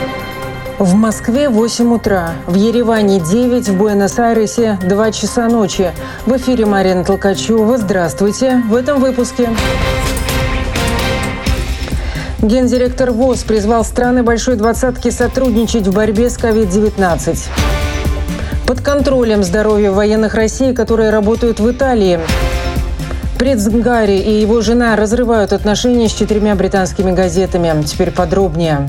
В Москве 8 утра, в Ереване 9, в Буэнос-Айресе 2 часа ночи. В эфире Марина Толкачева. Здравствуйте. В этом выпуске. Гендиректор ВОЗ призвал страны Большой Двадцатки сотрудничать в борьбе с COVID-19. Под контролем здоровья военных России, которые работают в Италии. Принц Гарри и его жена разрывают отношения с 4 британскими газетами. Теперь подробнее.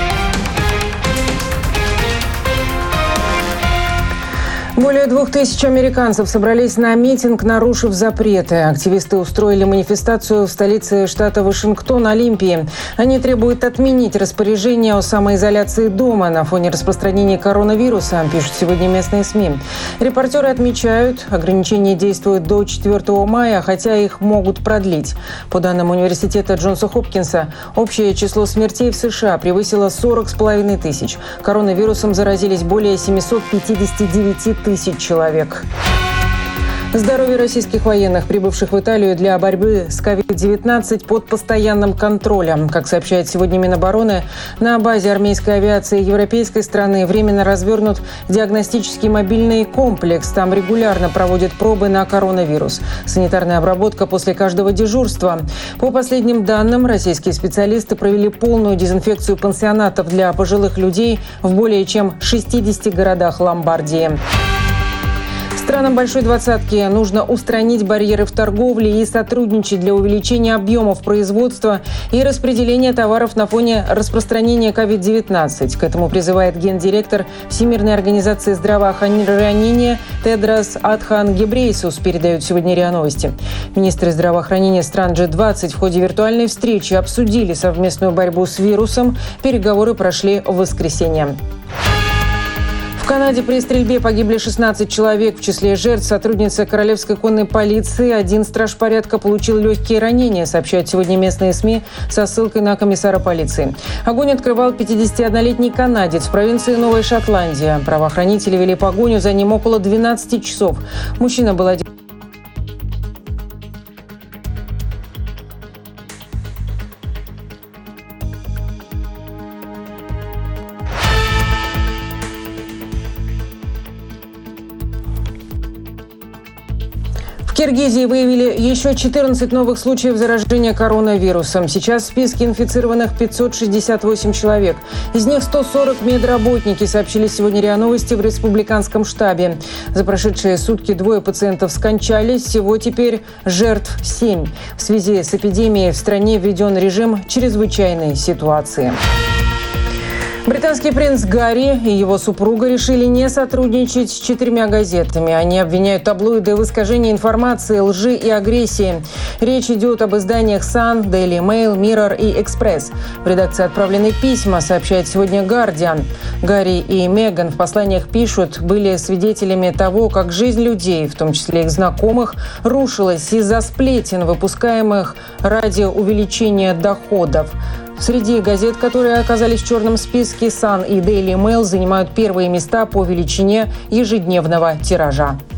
Более 2000 американцев собрались на митинг, нарушив запреты. Активисты устроили манифестацию в столице штата Вашингтон, Олимпии. Они требуют отменить распоряжение о самоизоляции дома на фоне распространения коронавируса, пишут сегодня местные СМИ. Репортеры отмечают, ограничения действуют до 4 мая, хотя их могут продлить. По данным университета Джонса Хопкинса, общее число смертей в США превысило 40,5 тысяч. Коронавирусом заразились более 759 тысяч человек. Здоровье российских военных, прибывших в Италию для борьбы с COVID-19, под постоянным контролем. Как сообщает сегодня Минобороны, на базе армейской авиации европейской страны временно развернут диагностический мобильный комплекс. Там регулярно проводят пробы на коронавирус. Санитарная обработка после каждого дежурства. По последним данным, российские специалисты провели полную дезинфекцию пансионатов для пожилых людей в более чем 60 городах Ломбардии. Странам Большой Двадцатки нужно устранить барьеры в торговле и сотрудничать для увеличения объемов производства и распределения товаров на фоне распространения COVID-19. К этому призывает гендиректор Всемирной организации здравоохранения Тедрос Адхан Гебрейсус, передают сегодня РИА Новости. Министры здравоохранения стран G20 в ходе виртуальной встречи обсудили совместную борьбу с вирусом. Переговоры прошли в воскресенье. В Канаде при стрельбе погибли 16 человек, в числе жертв сотрудница Королевской конной полиции. Один страж порядка получил легкие ранения, сообщают сегодня местные СМИ со ссылкой на комиссара полиции. Огонь открывал 51-летний канадец в провинции Новая Шотландия. Правоохранители вели погоню за ним около 12 часов. Мужчина был один. В Киргизии выявили еще 14 новых случаев заражения коронавирусом. Сейчас в списке инфицированных 568 человек. Из них 140 медработники, сообщили сегодня РИА Новости в республиканском штабе. За прошедшие сутки 2 пациентов скончались. Всего теперь жертв 7. В связи с эпидемией в стране введен режим чрезвычайной ситуации. Британский принц Гарри и его супруга решили не сотрудничать с 4 газетами. Они обвиняют таблоиды в искажении информации, лжи и агрессии. Речь идет об изданиях Sun, Daily Mail, Mirror и Express. В редакции отправлены письма, сообщает сегодня Guardian. Гарри и Меган в посланиях пишут, были свидетелями того, как жизнь людей, в том числе их знакомых, рушилась из-за сплетен, выпускаемых ради увеличения доходов. Среди газет, которые оказались в черном списке, Sun и Daily Mail занимают первые места по величине ежедневного тиража.